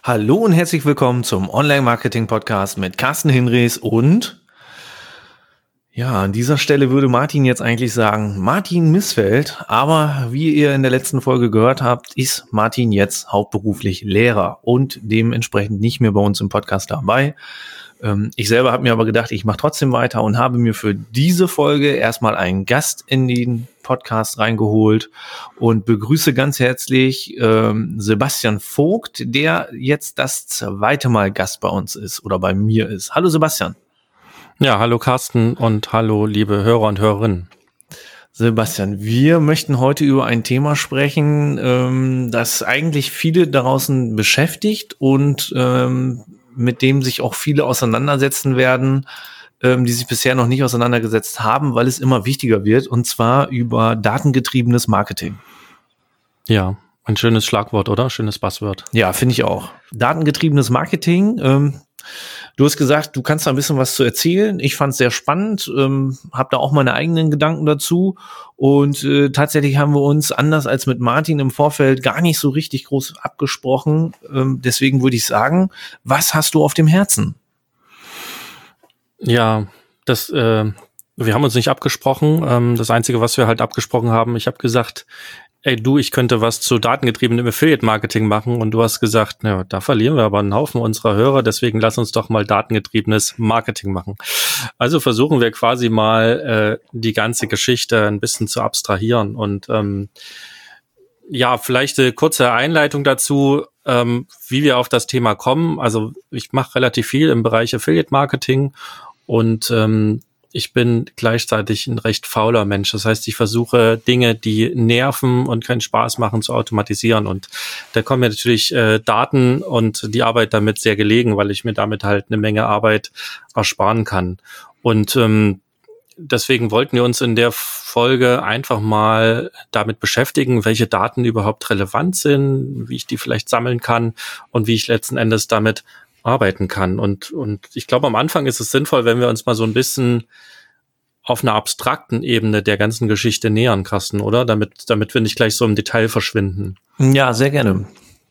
Hallo und herzlich willkommen zum Online-Marketing-Podcast mit Carsten Hinrichs und an dieser Stelle würde Martin jetzt eigentlich sagen, Martin Missfeld, aber wie ihr in der letzten Folge gehört habt, ist Martin jetzt hauptberuflich Lehrer und dementsprechend nicht mehr bei uns im Podcast dabei. Ich selber habe mir aber gedacht, ich mache trotzdem weiter und habe mir für diese Folge erstmal einen Gast in den Podcast reingeholt und begrüße ganz herzlich Sebastian Vogt, der jetzt das zweite Mal Gast bei uns ist oder bei mir ist. Hallo Sebastian. Ja, hallo Carsten und hallo liebe Hörer und Hörerinnen. Sebastian, wir möchten heute über ein Thema sprechen, das eigentlich viele da draußen beschäftigt und mit dem sich auch viele auseinandersetzen werden, die sich bisher noch nicht auseinandergesetzt haben, weil es immer wichtiger wird, und zwar über datengetriebenes Marketing. Ja, ein schönes Schlagwort, oder? Schönes Buzzword. Ja, finde ich auch. Datengetriebenes Marketing. Du hast gesagt, du kannst da ein bisschen was zu erzählen. Ich fand es sehr spannend, habe da auch meine eigenen Gedanken dazu. Und tatsächlich haben wir uns, anders als mit Martin im Vorfeld, gar nicht so richtig groß abgesprochen. Deswegen würde ich sagen, was hast du auf dem Herzen? Ja, wir haben uns nicht abgesprochen. Das Einzige, was wir halt abgesprochen haben, ich habe gesagt, ich könnte was zu datengetriebenem Affiliate-Marketing machen, und du hast gesagt, ja, da verlieren wir aber einen Haufen unserer Hörer, deswegen lass uns doch mal datengetriebenes Marketing machen. Also versuchen wir quasi mal die ganze Geschichte ein bisschen zu abstrahieren und vielleicht eine kurze Einleitung dazu, wie wir auf das Thema kommen. Also ich mache relativ viel im Bereich Affiliate-Marketing und ich bin gleichzeitig ein recht fauler Mensch. Das heißt, ich versuche Dinge, die nerven und keinen Spaß machen, zu automatisieren. Und da kommen mir natürlich Daten und die Arbeit damit sehr gelegen, weil ich mir damit halt eine Menge Arbeit ersparen kann. Und deswegen wollten wir uns in der Folge einfach mal damit beschäftigen, welche Daten überhaupt relevant sind, wie ich die vielleicht sammeln kann und wie ich letzten Endes damit arbeiten kann. Und ich glaube, am Anfang ist es sinnvoll, wenn wir uns mal so ein bisschen auf einer abstrakten Ebene der ganzen Geschichte nähern, Carsten, oder? Damit wir nicht gleich so im Detail verschwinden. Ja, sehr gerne.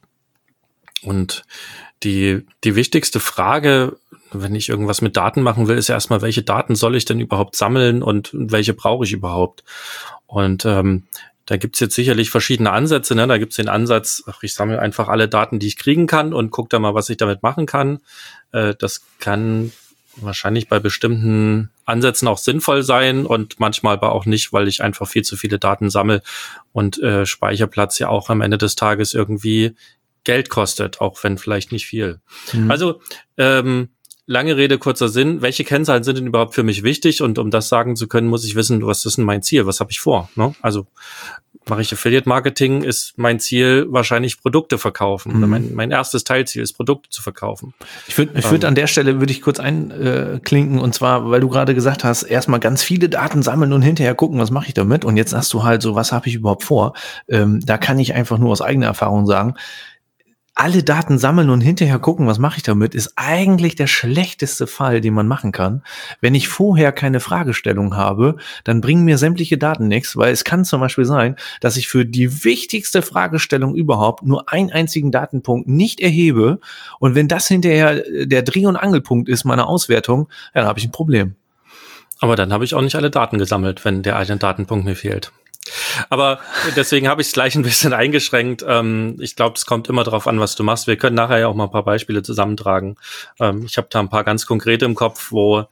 Und die wichtigste Frage, wenn ich irgendwas mit Daten machen will, ist ja erstmal, welche Daten soll ich denn überhaupt sammeln und welche brauche ich überhaupt? Und da gibt's jetzt sicherlich verschiedene Ansätze, ne? Da gibt's den Ansatz, ich sammle einfach alle Daten, die ich kriegen kann, und gucke da mal, was ich damit machen kann. Das kann wahrscheinlich bei bestimmten Ansätzen auch sinnvoll sein und manchmal aber auch nicht, weil ich einfach viel zu viele Daten sammle und Speicherplatz ja auch am Ende des Tages irgendwie Geld kostet, auch wenn vielleicht nicht viel. Mhm. Also lange Rede, kurzer Sinn. Welche Kennzahlen sind denn überhaupt für mich wichtig? Und um das sagen zu können, muss ich wissen, was ist denn mein Ziel? Was habe ich vor? Ne? Also mache ich Affiliate-Marketing, ist mein Ziel wahrscheinlich Produkte verkaufen. Mhm. Mein erstes Teilziel ist, Produkte zu verkaufen. Ich würde an der Stelle würde ich kurz einklinken, und zwar, weil du gerade gesagt hast, erstmal ganz viele Daten sammeln und hinterher gucken, was mache ich damit? Und jetzt sagst du halt so, was habe ich überhaupt vor? Da kann ich einfach nur aus eigener Erfahrung sagen, alle Daten sammeln und hinterher gucken, was mache ich damit, ist eigentlich der schlechteste Fall, den man machen kann. Wenn ich vorher keine Fragestellung habe, dann bringen mir sämtliche Daten nichts, weil es kann zum Beispiel sein, dass ich für die wichtigste Fragestellung überhaupt nur einen einzigen Datenpunkt nicht erhebe, und wenn das hinterher der Dreh- und Angelpunkt ist meiner Auswertung, ja, dann habe ich ein Problem. Aber dann habe ich auch nicht alle Daten gesammelt, wenn der eine Datenpunkt mir fehlt. Aber deswegen habe ich es gleich ein bisschen eingeschränkt. Ich glaube, es kommt immer darauf an, was du machst. Wir können nachher ja auch mal ein paar Beispiele zusammentragen. Ich habe da ein paar ganz konkrete im Kopf, wo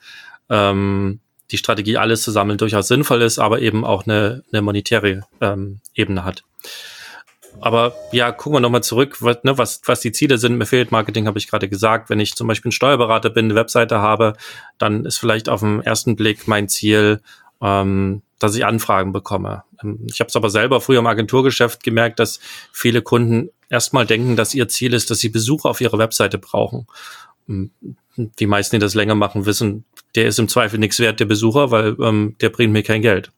die Strategie, alles zu sammeln, durchaus sinnvoll ist, aber eben auch eine monetäre Ebene hat. Aber ja, gucken wir nochmal zurück, was die Ziele sind. Im Affiliate-Marketing habe ich gerade gesagt. Wenn ich zum Beispiel ein Steuerberater bin, eine Webseite habe, dann ist vielleicht auf den ersten Blick mein Ziel, dass ich Anfragen bekomme. Ich habe es aber selber früher im Agenturgeschäft gemerkt, dass viele Kunden erstmal denken, dass ihr Ziel ist, dass sie Besucher auf ihrer Webseite brauchen. Die meisten, die das länger machen, wissen, der ist im Zweifel nichts wert, der Besucher, weil der bringt mir kein Geld.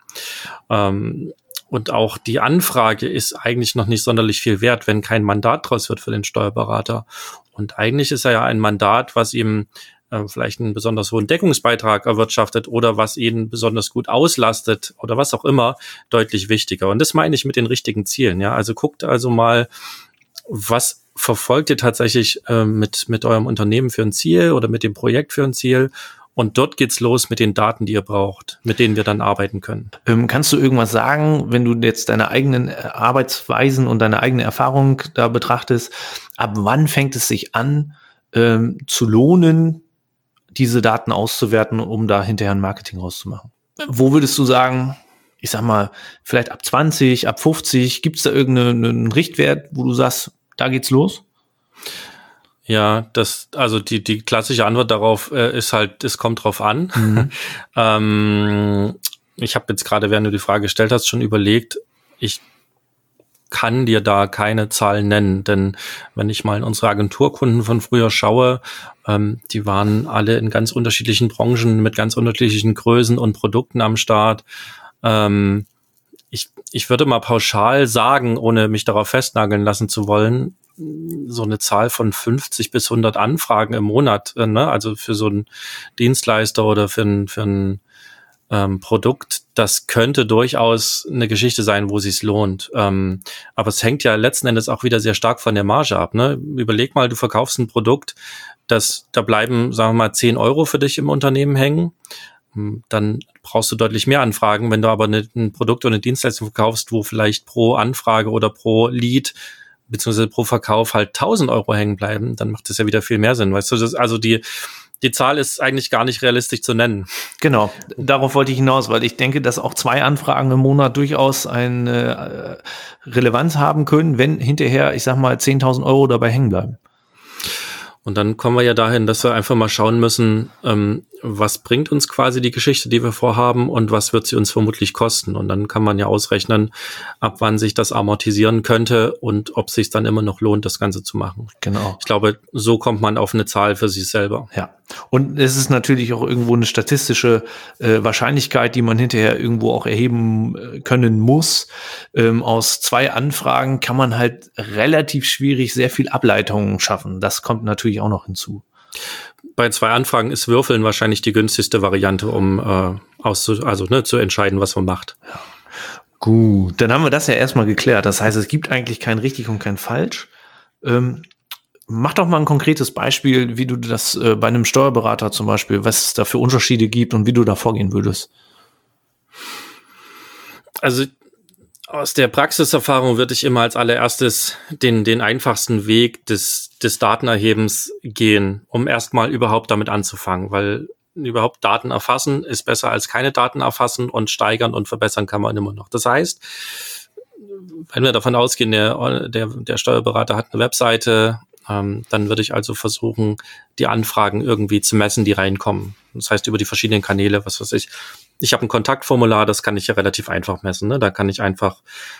Und auch die Anfrage ist eigentlich noch nicht sonderlich viel wert, wenn kein Mandat draus wird für den Steuerberater. Und eigentlich ist er ja ein Mandat, was ihm vielleicht einen besonders hohen Deckungsbeitrag erwirtschaftet oder was ihn besonders gut auslastet oder was auch immer, deutlich wichtiger. Und das meine ich mit den richtigen Zielen. Ja, also guckt also mal, was verfolgt ihr tatsächlich mit eurem Unternehmen für ein Ziel oder mit dem Projekt für ein Ziel. Und dort geht's los mit den Daten, die ihr braucht, mit denen wir dann arbeiten können. Kannst du irgendwas sagen, wenn du jetzt deine eigenen Arbeitsweisen und deine eigene Erfahrung da betrachtest, ab wann fängt es sich an, zu lohnen, diese Daten auszuwerten, um da hinterher ein Marketing rauszumachen? Wo würdest du sagen, ich sag mal, vielleicht ab 20, ab 50, gibt es da irgendeinen Richtwert, wo du sagst, da geht's los? Ja, also die klassische Antwort darauf ist halt, es kommt drauf an. Ich habe jetzt gerade, während du die Frage gestellt hast, schon überlegt, ich kann dir da keine Zahlen nennen, denn wenn ich mal in unsere Agenturkunden von früher schaue, die waren alle in ganz unterschiedlichen Branchen mit ganz unterschiedlichen Größen und Produkten am Start. Ich würde mal pauschal sagen, ohne mich darauf festnageln lassen zu wollen, so eine Zahl von 50 bis 100 Anfragen im Monat, ne? Also für so einen Dienstleister oder für ein Produkt, das könnte durchaus eine Geschichte sein, wo es sich lohnt. Aber es hängt ja letzten Endes auch wieder sehr stark von der Marge ab. Ne? Überleg mal, du verkaufst ein Produkt, da bleiben, sagen wir mal, 10 Euro für dich im Unternehmen hängen. Dann brauchst du deutlich mehr Anfragen. Wenn du aber ein Produkt oder eine Dienstleistung verkaufst, wo vielleicht pro Anfrage oder pro Lead beziehungsweise pro Verkauf halt 1.000 Euro hängen bleiben, dann macht das ja wieder viel mehr Sinn. Weißt du, also die Zahl ist eigentlich gar nicht realistisch zu nennen. Genau, darauf wollte ich hinaus, weil ich denke, dass auch 2 Anfragen im Monat durchaus eine Relevanz haben können, wenn hinterher, ich sag mal, 10.000 Euro dabei hängen bleiben. Und dann kommen wir ja dahin, dass wir einfach mal schauen müssen, was bringt uns quasi die Geschichte, die wir vorhaben, und was wird sie uns vermutlich kosten. Und dann kann man ja ausrechnen, ab wann sich das amortisieren könnte und ob es sich dann immer noch lohnt, das Ganze zu machen. Genau. Ich glaube, so kommt man auf eine Zahl für sich selber. Ja. Und es ist natürlich auch irgendwo eine statistische Wahrscheinlichkeit, die man hinterher irgendwo auch erheben können muss. Aus 2 Anfragen kann man halt relativ schwierig sehr viel Ableitungen schaffen. Das kommt natürlich auch noch hinzu. Bei 2 Anfragen ist Würfeln wahrscheinlich die günstigste Variante, um zu entscheiden, was man macht. Ja. Gut, dann haben wir das ja erstmal geklärt. Das heißt, es gibt eigentlich kein richtig und kein falsch. Mach doch mal ein konkretes Beispiel, wie du das bei einem Steuerberater zum Beispiel, was es da für Unterschiede gibt und wie du da vorgehen würdest. Also aus der Praxiserfahrung würde ich immer als allererstes den einfachsten Weg des Datenerhebens gehen, um erstmal überhaupt damit anzufangen, weil überhaupt Daten erfassen ist besser als keine Daten erfassen, und steigern und verbessern kann man immer noch. Das heißt, wenn wir davon ausgehen, der Steuerberater hat eine Webseite, dann würde ich also versuchen, die Anfragen irgendwie zu messen, die reinkommen. Das heißt, über die verschiedenen Kanäle, was weiß ich. Ich habe ein Kontaktformular, das kann ich ja relativ einfach messen. Ne? Da kann ich einfach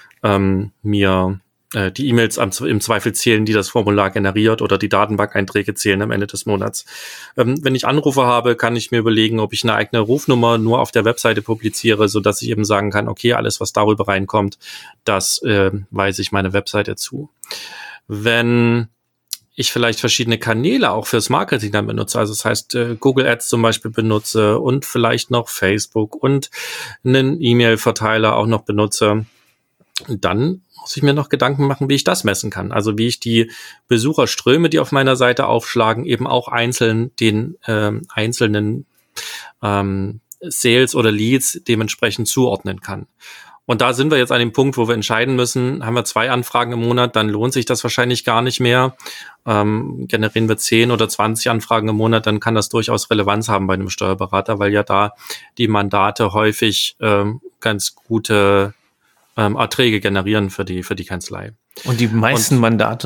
mir die E-Mails im Zweifel zählen, die das Formular generiert, oder die Datenbank-Einträge zählen am Ende des Monats. Wenn ich Anrufe habe, kann ich mir überlegen, ob ich eine eigene Rufnummer nur auf der Webseite publiziere, sodass ich eben sagen kann, okay, alles, was darüber reinkommt, das weise ich meine Webseite zu. Wenn ich vielleicht verschiedene Kanäle auch fürs Marketing dann benutze, also das heißt Google Ads zum Beispiel benutze und vielleicht noch Facebook und einen E-Mail-Verteiler auch noch benutze, dann muss ich mir noch Gedanken machen, wie ich das messen kann. Also wie ich die Besucherströme, die auf meiner Seite aufschlagen, eben auch einzeln den einzelnen Sales oder Leads dementsprechend zuordnen kann. Und da sind wir jetzt an dem Punkt, wo wir entscheiden müssen, haben wir 2 Anfragen im Monat, dann lohnt sich das wahrscheinlich gar nicht mehr. Generieren wir 10 oder 20 Anfragen im Monat, dann kann das durchaus Relevanz haben bei einem Steuerberater, weil ja da die Mandate häufig ganz gute Erträge generieren für die Kanzlei. Und die meisten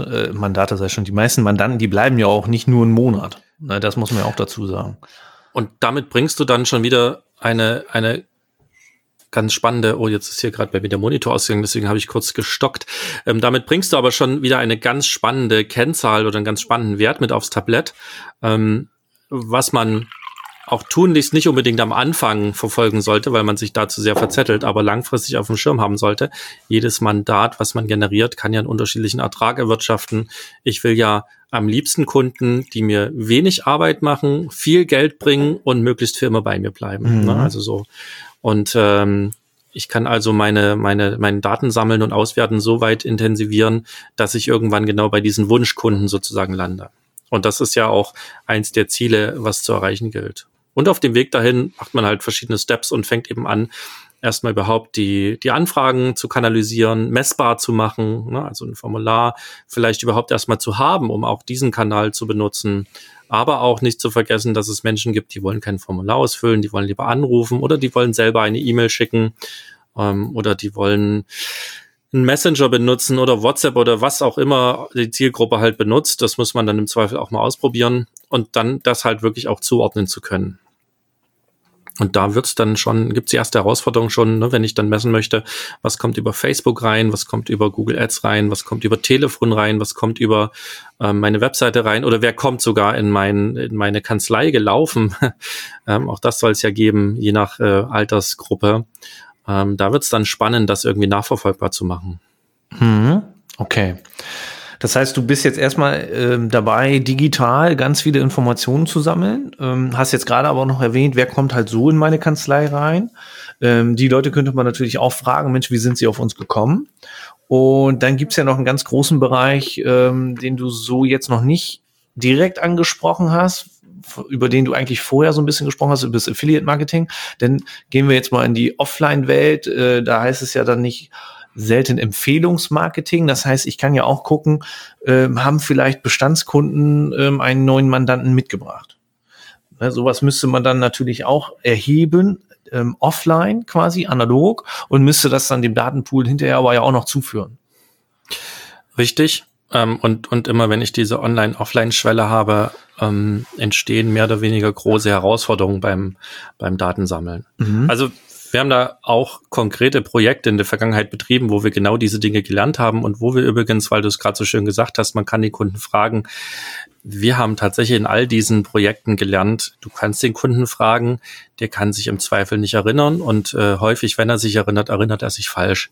die meisten Mandanten, die bleiben ja auch nicht nur einen Monat. Na, das muss man ja auch dazu sagen. Und damit bringst du dann schon wieder eine ganz spannende, jetzt ist hier gerade bei mir der Monitor ausgegangen, deswegen habe ich kurz gestockt. Damit bringst du aber schon wieder eine ganz spannende Kennzahl oder einen ganz spannenden Wert mit aufs Tablett, was man auch tunlichst nicht unbedingt am Anfang verfolgen sollte, weil man sich dazu sehr verzettelt, aber langfristig auf dem Schirm haben sollte. Jedes Mandat, was man generiert, kann ja einen unterschiedlichen Ertrag erwirtschaften. Ich will ja am liebsten Kunden, die mir wenig Arbeit machen, viel Geld bringen und möglichst für immer bei mir bleiben. Mhm. Ne? Also so. Und Ich kann also meine Daten sammeln und auswerten so weit intensivieren, dass ich irgendwann genau bei diesen Wunschkunden sozusagen lande. Und das ist ja auch eins der Ziele, was zu erreichen gilt. Und auf dem Weg dahin macht man halt verschiedene Steps und fängt eben an, erstmal überhaupt die Anfragen zu kanalisieren, messbar zu machen, ne? Also ein Formular vielleicht überhaupt erstmal zu haben, um auch diesen Kanal zu benutzen. Aber auch nicht zu vergessen, dass es Menschen gibt, die wollen kein Formular ausfüllen, die wollen lieber anrufen oder die wollen selber eine E-Mail schicken oder die wollen einen Messenger benutzen oder WhatsApp oder was auch immer die Zielgruppe halt benutzt. Das muss man dann im Zweifel auch mal ausprobieren und dann das halt wirklich auch zuordnen zu können. Und da gibt's die erste Herausforderung schon, ne, wenn ich dann messen möchte, was kommt über Facebook rein, was kommt über Google Ads rein, was kommt über Telefon rein, was kommt über meine Webseite rein oder wer kommt sogar in meine Kanzlei gelaufen. Auch das soll es ja geben, je nach Altersgruppe. Da wird's dann spannend, das irgendwie nachverfolgbar zu machen. Okay. Das heißt, du bist jetzt erstmal dabei, digital ganz viele Informationen zu sammeln. Hast jetzt gerade aber auch noch erwähnt, wer kommt halt so in meine Kanzlei rein. Die Leute könnte man natürlich auch fragen, Mensch, wie sind sie auf uns gekommen? Und dann gibt's ja noch einen ganz großen Bereich, den du so jetzt noch nicht direkt angesprochen hast, über den du eigentlich vorher so ein bisschen gesprochen hast, über das Affiliate-Marketing. Denn gehen wir jetzt mal in die Offline-Welt, da heißt es ja dann nicht selten Empfehlungsmarketing. Das heißt, ich kann ja auch gucken, haben vielleicht Bestandskunden einen neuen Mandanten mitgebracht. Sowas müsste man dann natürlich auch erheben, offline quasi, analog, und müsste das dann dem Datenpool hinterher aber ja auch noch zuführen. Richtig. Und immer wenn ich diese Online-Offline-Schwelle habe, entstehen mehr oder weniger große Herausforderungen beim Datensammeln. Also wir haben da auch konkrete Projekte in der Vergangenheit betrieben, wo wir genau diese Dinge gelernt haben und wo wir übrigens, weil du es gerade so schön gesagt hast, man kann die Kunden fragen. Wir haben tatsächlich in all diesen Projekten gelernt, du kannst den Kunden fragen, der kann sich im Zweifel nicht erinnern und häufig, wenn er sich erinnert, erinnert er sich falsch.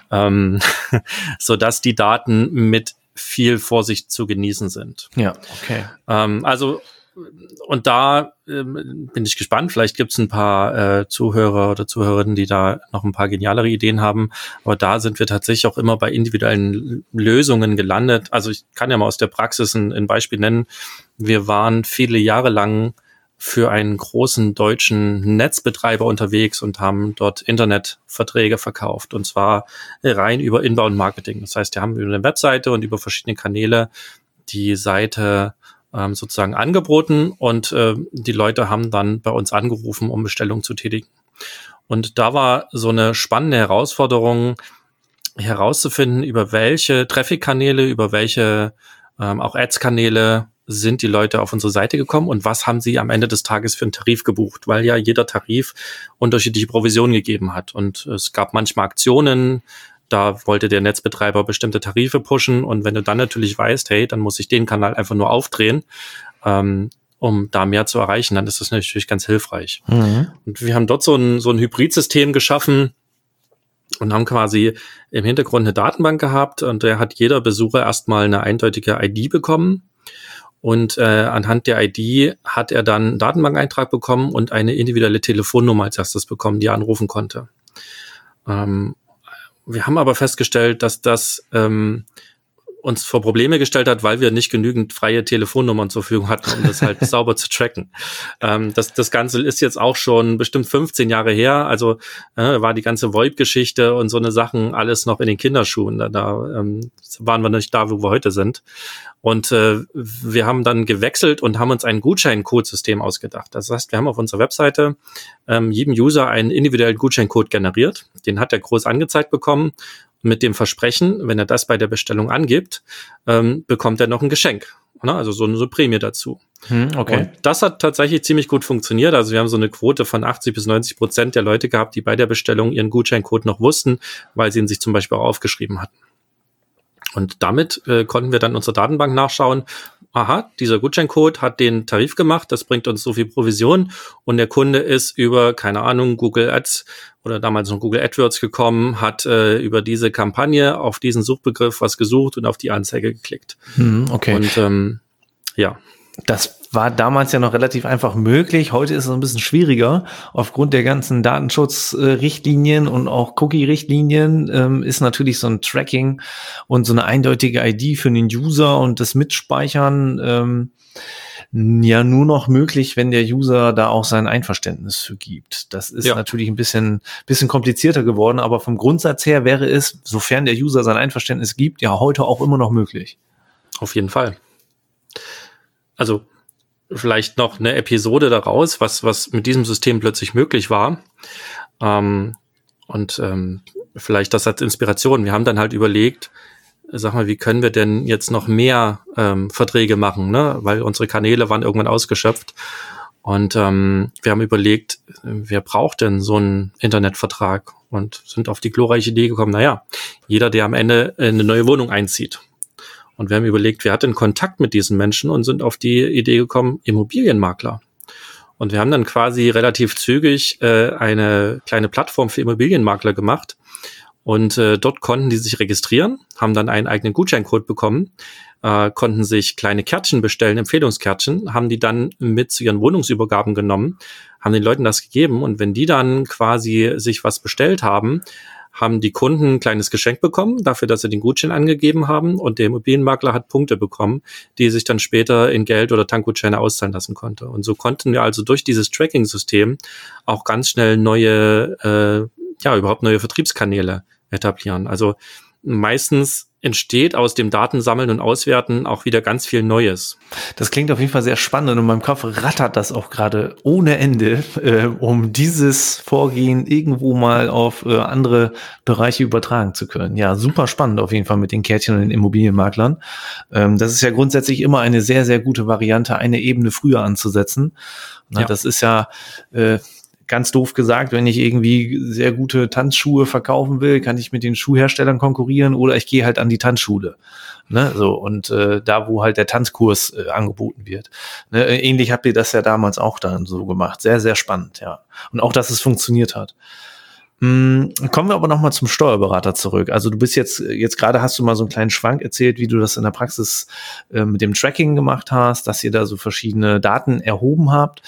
Sodass die Daten mit viel Vorsicht zu genießen sind. Ja, okay. Und da bin ich gespannt. Vielleicht gibt es ein paar Zuhörer oder Zuhörerinnen, die da noch ein paar genialere Ideen haben. Aber da sind wir tatsächlich auch immer bei individuellen Lösungen gelandet. Also ich kann ja mal aus der Praxis ein Beispiel nennen. Wir waren viele Jahre lang für einen großen deutschen Netzbetreiber unterwegs und haben dort Internetverträge verkauft. Und zwar rein über Inbound-Marketing. Das heißt, wir haben über eine Webseite und über verschiedene Kanäle die Seite sozusagen angeboten und die Leute haben dann bei uns angerufen, um Bestellungen zu tätigen. Und da war so eine spannende Herausforderung herauszufinden, über welche Traffic-Kanäle, über welche auch Ads-Kanäle sind die Leute auf unsere Seite gekommen und was haben sie am Ende des Tages für einen Tarif gebucht, weil ja jeder Tarif unterschiedliche Provisionen gegeben hat. Und es gab manchmal Aktionen, da wollte der Netzbetreiber bestimmte Tarife pushen und wenn du dann natürlich weißt, hey, dann muss ich den Kanal einfach nur aufdrehen, um da mehr zu erreichen, dann ist das natürlich ganz hilfreich. Und wir haben dort so ein Hybridsystem geschaffen und haben quasi im Hintergrund eine Datenbank gehabt und da hat jeder Besucher erstmal eine eindeutige ID bekommen und anhand der ID hat er dann einen Datenbankeintrag bekommen und eine individuelle Telefonnummer als erstes bekommen, die er anrufen konnte. Wir haben aber festgestellt, dass das uns vor Probleme gestellt hat, weil wir nicht genügend freie Telefonnummern zur Verfügung hatten, um das halt sauber zu tracken. Das Ganze ist jetzt auch schon bestimmt 15 Jahre her, also war die ganze VoIP-Geschichte und so eine Sachen alles noch in den Kinderschuhen. Da waren wir nicht da, wo wir heute sind. Und wir haben dann gewechselt und haben uns ein Gutscheincodesystem ausgedacht. Das heißt, wir haben auf unserer Webseite jedem User einen individuellen Gutscheincode generiert. Den hat er groß angezeigt bekommen. Mit dem Versprechen, wenn er das bei der Bestellung angibt, bekommt er noch ein Geschenk. Also so eine Prämie dazu. Okay. Und das hat tatsächlich ziemlich gut funktioniert. Also wir haben so eine Quote von 80-90% der Leute gehabt, die bei der Bestellung ihren Gutscheincode noch wussten, weil sie ihn sich zum Beispiel auch aufgeschrieben hatten. Und damit konnten wir dann unsere Datenbank nachschauen. Aha, dieser Gutscheincode hat den Tarif gemacht, das bringt uns so viel Provision und der Kunde ist über, keine Ahnung, Google Ads oder damals noch Google AdWords gekommen, hat über diese Kampagne auf diesen Suchbegriff was gesucht und auf die Anzeige geklickt. Okay. Und ja. Das war damals ja noch relativ einfach möglich. Heute ist es ein bisschen schwieriger. Aufgrund der ganzen Datenschutzrichtlinien und auch Cookie-Richtlinien ist natürlich so ein Tracking und so eine eindeutige ID für den User und das Mitspeichern ja nur noch möglich, wenn der User da auch sein Einverständnis für gibt. Das ist natürlich ein bisschen komplizierter geworden, aber vom Grundsatz her wäre es, sofern der User sein Einverständnis gibt, ja heute auch immer noch möglich. Auf jeden Fall. Also vielleicht noch eine Episode daraus, was mit diesem System plötzlich möglich war. Vielleicht das als Inspiration. Wir haben dann halt überlegt, sag mal, wie können wir denn jetzt noch mehr Verträge machen, ne? Weil unsere Kanäle waren irgendwann ausgeschöpft. Und wir haben überlegt, wer braucht denn so einen Internetvertrag? Und sind auf die glorreiche Idee gekommen, jeder, der am Ende eine neue Wohnung einzieht. Und wir haben überlegt, wer hat denn Kontakt mit diesen Menschen und sind auf die Idee gekommen, Immobilienmakler. Und wir haben dann quasi relativ zügig eine kleine Plattform für Immobilienmakler gemacht. Und dort konnten die sich registrieren, haben dann einen eigenen Gutscheincode bekommen, konnten sich kleine Kärtchen bestellen, Empfehlungskärtchen, haben die dann mit zu ihren Wohnungsübergaben genommen, haben den Leuten das gegeben. Und wenn die dann quasi sich was bestellt haben, haben die Kunden ein kleines Geschenk bekommen, dafür, dass sie den Gutschein angegeben haben, und der Immobilienmakler hat Punkte bekommen, die er sich dann später in Geld oder Tankgutscheine auszahlen lassen konnte. Und so konnten wir also durch dieses Tracking-System auch ganz schnell überhaupt neue Vertriebskanäle etablieren. Also meistens entsteht aus dem Datensammeln und Auswerten auch wieder ganz viel Neues. Das klingt auf jeden Fall sehr spannend und in meinem Kopf rattert das auch gerade ohne Ende, um dieses Vorgehen irgendwo mal auf andere Bereiche übertragen zu können. Ja, super spannend auf jeden Fall mit den Kärtchen und den Immobilienmaklern. Das ist ja grundsätzlich immer eine sehr, sehr gute Variante, eine Ebene früher anzusetzen. Na, das ist ja ganz doof gesagt, wenn ich irgendwie sehr gute Tanzschuhe verkaufen will, kann ich mit den Schuhherstellern konkurrieren oder ich gehe halt an die Tanzschule. Ne, so, und da, wo halt der Tanzkurs angeboten wird. Ne, ähnlich habt ihr das ja damals auch dann so gemacht. Sehr, sehr spannend, ja. Und auch, dass es funktioniert hat. Kommen wir aber nochmal zum Steuerberater zurück. Also du bist jetzt gerade hast du mal so einen kleinen Schwank erzählt, wie du das in der Praxis mit dem Tracking gemacht hast, dass ihr da so verschiedene Daten erhoben habt.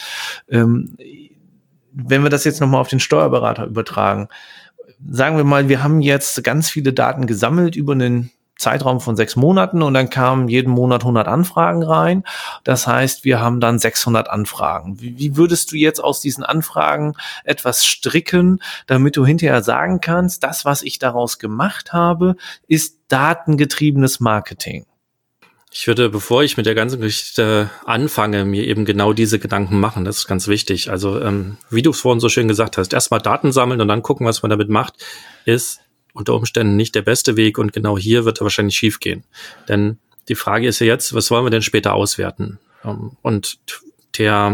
Wenn wir das jetzt nochmal auf den Steuerberater übertragen, sagen wir mal, wir haben jetzt ganz viele Daten gesammelt über einen Zeitraum von 6 Monaten und dann kamen jeden Monat 100 Anfragen rein. Das heißt, wir haben dann 600 Anfragen. Wie würdest du jetzt aus diesen Anfragen etwas stricken, damit du hinterher sagen kannst, das, was ich daraus gemacht habe, ist datengetriebenes Marketing? Ich würde, bevor ich mit der ganzen Geschichte anfange, mir eben genau diese Gedanken machen. Das ist ganz wichtig. Also, wie du es vorhin so schön gesagt hast, erstmal Daten sammeln und dann gucken, was man damit macht, ist unter Umständen nicht der beste Weg. Und genau hier wird er wahrscheinlich schief gehen. Denn die Frage ist ja jetzt, was wollen wir denn später auswerten? Und der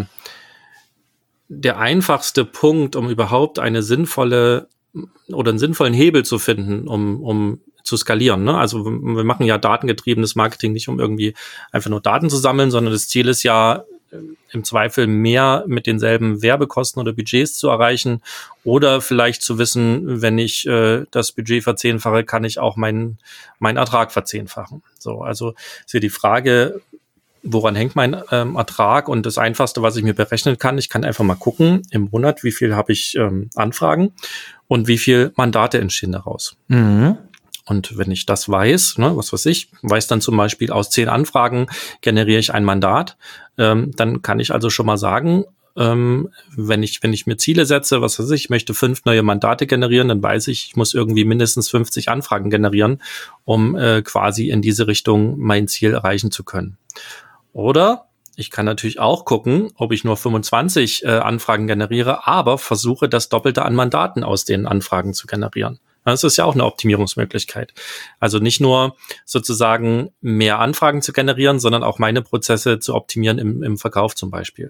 einfachste Punkt, um überhaupt einen sinnvollen Hebel zu finden, um zu skalieren, ne? Also wir machen ja datengetriebenes Marketing nicht, um irgendwie einfach nur Daten zu sammeln, sondern das Ziel ist ja im Zweifel mehr mit denselben Werbekosten oder Budgets zu erreichen oder vielleicht zu wissen, wenn ich das Budget verzehnfache, kann ich auch meinen Ertrag verzehnfachen. So, also ist hier die Frage, woran hängt mein Ertrag? Und das Einfachste, was ich mir berechnen kann, ich kann einfach mal gucken im Monat, wie viel habe ich Anfragen und wie viel Mandate entstehen daraus. Mhm. Und wenn ich das weiß, ne, weiß dann zum Beispiel, aus 10 Anfragen generiere ich ein Mandat, dann kann ich also schon mal sagen, wenn ich mir Ziele setze, ich möchte 5 neue Mandate generieren, dann weiß ich muss irgendwie mindestens 50 Anfragen generieren, um quasi in diese Richtung mein Ziel erreichen zu können. Oder ich kann natürlich auch gucken, ob ich nur 25 Anfragen generiere, aber versuche, das Doppelte an Mandaten aus den Anfragen zu generieren. Das ist ja auch eine Optimierungsmöglichkeit. Also nicht nur sozusagen mehr Anfragen zu generieren, sondern auch meine Prozesse zu optimieren im Verkauf zum Beispiel.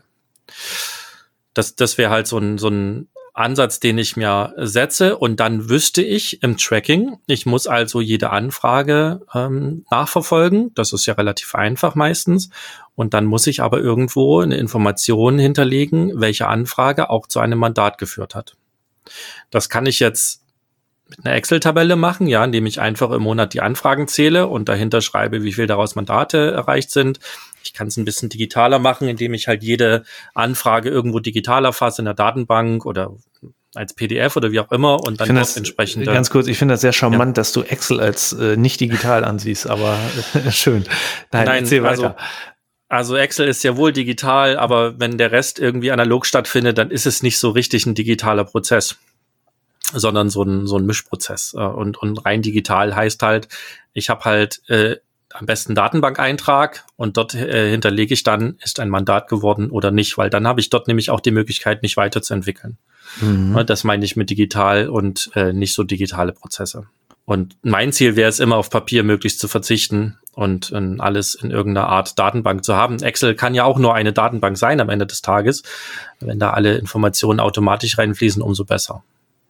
Das wäre halt so ein Ansatz, den ich mir setze, und dann wüsste ich im Tracking, ich muss also jede Anfrage nachverfolgen. Das ist ja relativ einfach meistens. Und dann muss ich aber irgendwo eine Information hinterlegen, welche Anfrage auch zu einem Mandat geführt hat. Das kann ich jetzt mit einer Excel-Tabelle machen, indem ich einfach im Monat die Anfragen zähle und dahinter schreibe, wie viel daraus Mandate erreicht sind. Ich kann es ein bisschen digitaler machen, indem ich halt jede Anfrage irgendwo digital erfasse in der Datenbank oder als PDF oder wie auch immer und dann dort entsprechend. Ganz kurz, ich finde das sehr charmant, dass du Excel als nicht digital ansiehst, aber schön. Nein, erzähl weiter. Also Excel ist ja wohl digital, aber wenn der Rest irgendwie analog stattfindet, dann ist es nicht so richtig ein digitaler Prozess, sondern so ein Mischprozess. Und rein digital heißt halt, ich habe halt am besten Datenbankeintrag und dort hinterlege ich dann, ist ein Mandat geworden oder nicht, weil dann habe ich dort nämlich auch die Möglichkeit, mich weiterzuentwickeln. Mhm. Das meine ich mit digital und nicht so digitale Prozesse. Und mein Ziel wäre es immer, auf Papier möglichst zu verzichten und alles in irgendeiner Art Datenbank zu haben. Excel kann ja auch nur eine Datenbank sein am Ende des Tages. Wenn da alle Informationen automatisch reinfließen, umso besser.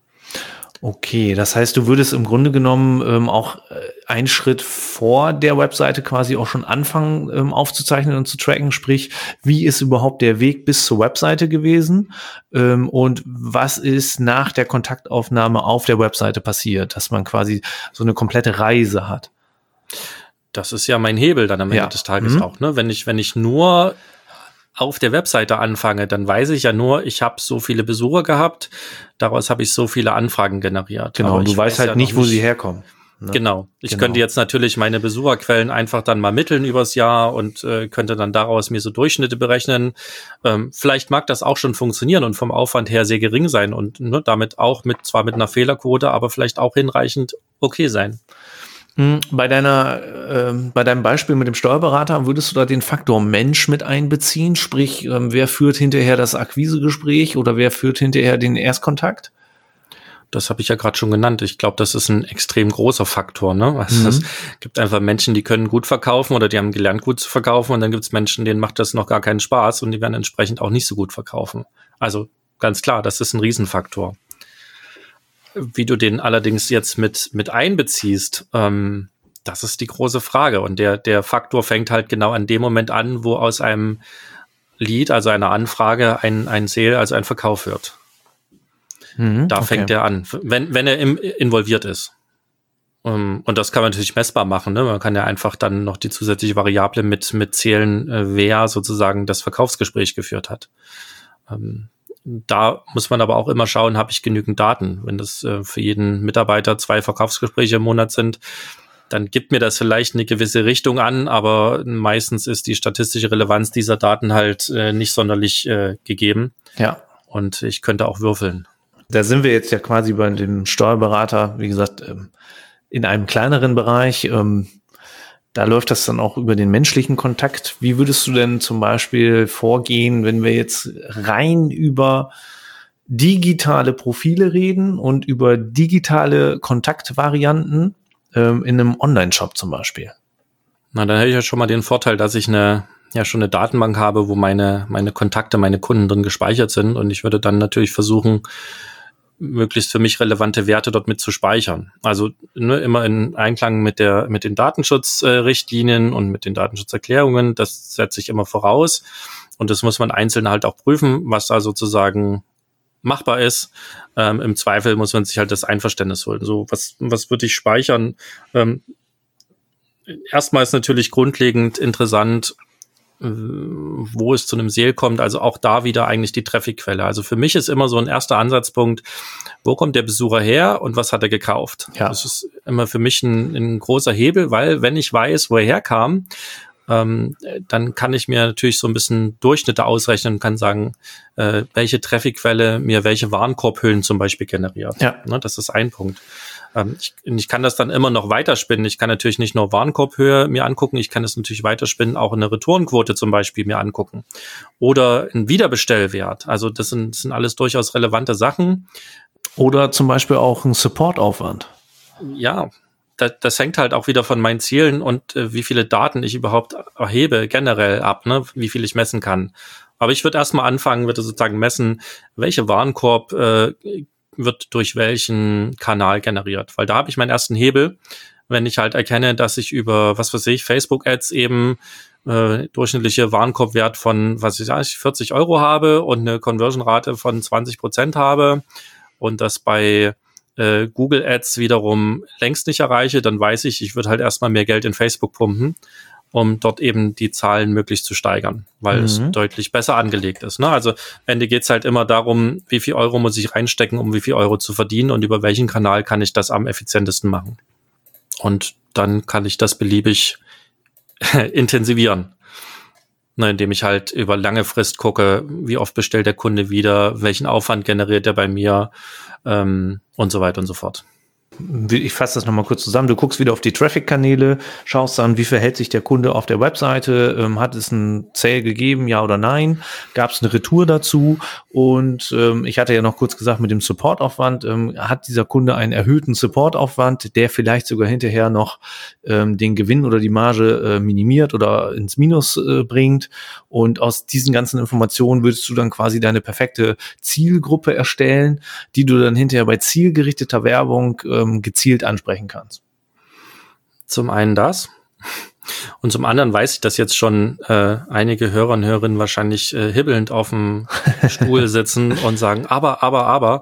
Okay, das heißt, du würdest im Grunde genommen auch einen Schritt vor der Webseite quasi auch schon anfangen aufzuzeichnen und zu tracken, sprich, wie ist überhaupt der Weg bis zur Webseite gewesen und was ist nach der Kontaktaufnahme auf der Webseite passiert, dass man quasi so eine komplette Reise hat. Das ist ja mein Hebel dann am Ende des Tages auch, ne? Wenn ich nur auf der Webseite anfange, dann weiß ich ja nur, ich habe so viele Besucher gehabt, daraus habe ich so viele Anfragen generiert. Genau, du weißt halt nicht, wo sie herkommen. Ne? Genau. Ich könnte jetzt natürlich meine Besucherquellen einfach dann mal mitteln übers Jahr und könnte dann daraus mir so Durchschnitte berechnen. Vielleicht mag das auch schon funktionieren und vom Aufwand her sehr gering sein und damit auch zwar mit einer Fehlerquote, aber vielleicht auch hinreichend okay sein. Bei deinem Beispiel mit dem Steuerberater, würdest du da den Faktor Mensch mit einbeziehen? Sprich, wer führt hinterher das Akquisegespräch oder wer führt hinterher den Erstkontakt? Das habe ich ja gerade schon genannt. Ich glaube, das ist ein extrem großer Faktor. Ne? Also es gibt einfach Menschen, die können gut verkaufen oder die haben gelernt, gut zu verkaufen. Und dann gibt es Menschen, denen macht das noch gar keinen Spaß und die werden entsprechend auch nicht so gut verkaufen. Also ganz klar, das ist ein Riesenfaktor. Wie du den allerdings jetzt mit einbeziehst, das ist die große Frage. Und der Faktor fängt halt genau an dem Moment an, wo aus einem Lead, also einer Anfrage, ein Sale, also ein Verkauf wird. Da fängt er an, wenn er involviert ist. Und das kann man natürlich messbar machen. Ne? Man kann ja einfach dann noch die zusätzliche Variable mit zählen, wer sozusagen das Verkaufsgespräch geführt hat. Da muss man aber auch immer schauen, habe ich genügend Daten? Wenn das für jeden Mitarbeiter 2 Verkaufsgespräche im Monat sind, dann gibt mir das vielleicht eine gewisse Richtung an, aber meistens ist die statistische Relevanz dieser Daten halt nicht sonderlich gegeben. Ja. Und ich könnte auch würfeln. Da sind wir jetzt ja quasi bei dem Steuerberater, wie gesagt, in einem kleineren Bereich. Da läuft das dann auch über den menschlichen Kontakt. Wie würdest du denn zum Beispiel vorgehen, wenn wir jetzt rein über digitale Profile reden und über digitale Kontaktvarianten in einem Online-Shop zum Beispiel? Na, dann hätte ich ja schon mal den Vorteil, dass ich schon eine Datenbank habe, wo meine Kontakte, meine Kunden drin gespeichert sind. Und ich würde dann natürlich versuchen, möglichst für mich relevante Werte dort mit zu speichern. Also immer in Einklang mit den Datenschutzrichtlinien und mit den Datenschutzerklärungen. Das setze ich immer voraus. Und das muss man einzeln halt auch prüfen, was da sozusagen machbar ist. Im Zweifel muss man sich halt das Einverständnis holen. So, was würde ich speichern? Erstmal ist natürlich grundlegend interessant, wo es zu einem Sale kommt, also auch da wieder eigentlich die Trafficquelle. Also für mich ist immer so ein erster Ansatzpunkt, wo kommt der Besucher her und was hat er gekauft? Ja. Das ist immer für mich ein großer Hebel, weil wenn ich weiß, wo er herkam, dann kann ich mir natürlich so ein bisschen Durchschnitte ausrechnen und kann sagen, welche Trafficquelle mir welche Warenkorbhüllen zum Beispiel generiert. Ja. Das ist ein Punkt. Ich kann das dann immer noch weiterspinnen. Ich kann natürlich nicht nur Warenkorbhöhe mir angucken, ich kann es natürlich weiterspinnen, auch eine Retourenquote zum Beispiel mir angucken. Oder einen Wiederbestellwert. Also das sind alles durchaus relevante Sachen. Oder zum Beispiel auch ein Supportaufwand. Ja, das hängt halt auch wieder von meinen Zielen und wie viele Daten ich überhaupt erhebe generell ab, ne? Wie viel ich messen kann. Aber ich würde erstmal anfangen, würde sozusagen messen, welche Warenkorb wird durch welchen Kanal generiert. Weil da habe ich meinen ersten Hebel, wenn ich halt erkenne, dass ich über, Facebook-Ads eben durchschnittliche Warenkorbwert von, 40 € habe und eine Conversion-Rate von 20% habe und das bei Google Ads wiederum längst nicht erreiche, dann weiß ich würde halt erstmal mehr Geld in Facebook pumpen um dort eben die Zahlen möglichst zu steigern, weil es deutlich besser angelegt ist. Ne? Also am Ende geht es halt immer darum, wie viel Euro muss ich reinstecken, um wie viel Euro zu verdienen und über welchen Kanal kann ich das am effizientesten machen. Und dann kann ich das beliebig intensivieren. Ne, indem ich halt über lange Frist gucke, wie oft bestellt der Kunde wieder, welchen Aufwand generiert er bei mir und so weiter und so fort. Ich fasse das nochmal kurz zusammen. Du guckst wieder auf die Traffic-Kanäle, schaust dann, wie verhält sich der Kunde auf der Webseite, hat es einen Sale gegeben, ja oder nein, gab es eine Retour dazu und ich hatte ja noch kurz gesagt, mit dem Supportaufwand, hat dieser Kunde einen erhöhten Supportaufwand, der vielleicht sogar hinterher noch den Gewinn oder die Marge minimiert oder ins Minus bringt, und aus diesen ganzen Informationen würdest du dann quasi deine perfekte Zielgruppe erstellen, die du dann hinterher bei zielgerichteter Werbung gezielt ansprechen kannst. Zum einen das. Und zum anderen weiß ich, dass jetzt schon einige Hörer und Hörerinnen wahrscheinlich hibbelnd auf dem Stuhl sitzen und sagen, aber,